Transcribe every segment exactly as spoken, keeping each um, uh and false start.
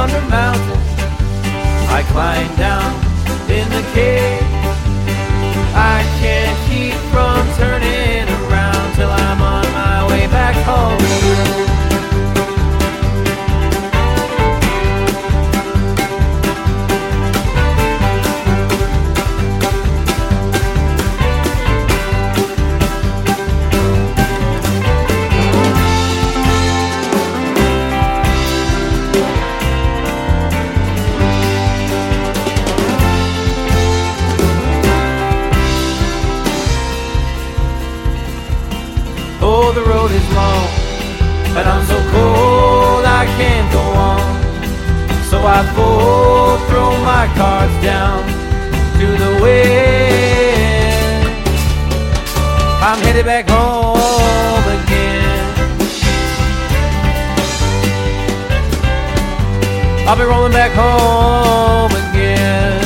yonder mountain. I climb down in the cave. I can't keep from turning around till I'm on my way back home. Oh, the road is long, and I'm so cold I can't go on. So I both throw my cards down to the wind. I'm headed back home again. I'll be rolling back home again.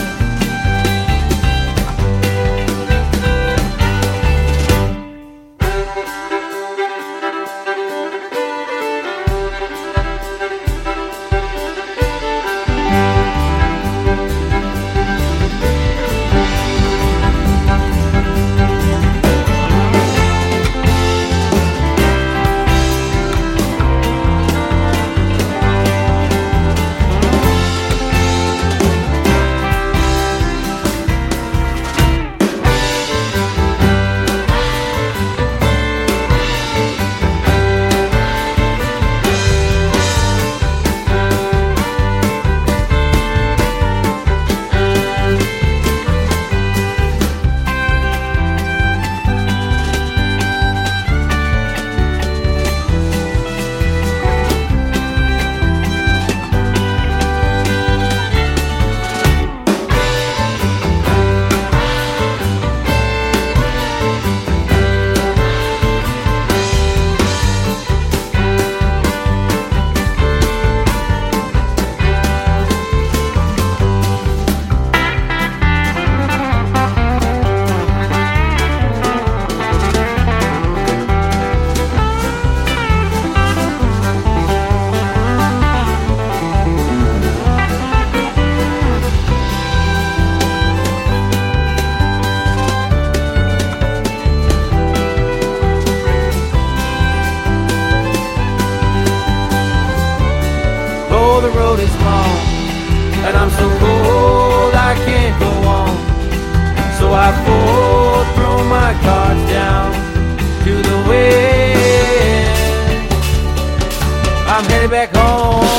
The road is long, and I'm so cold I can't go on. So I both throw my cards down to the wind. I'm headed back home.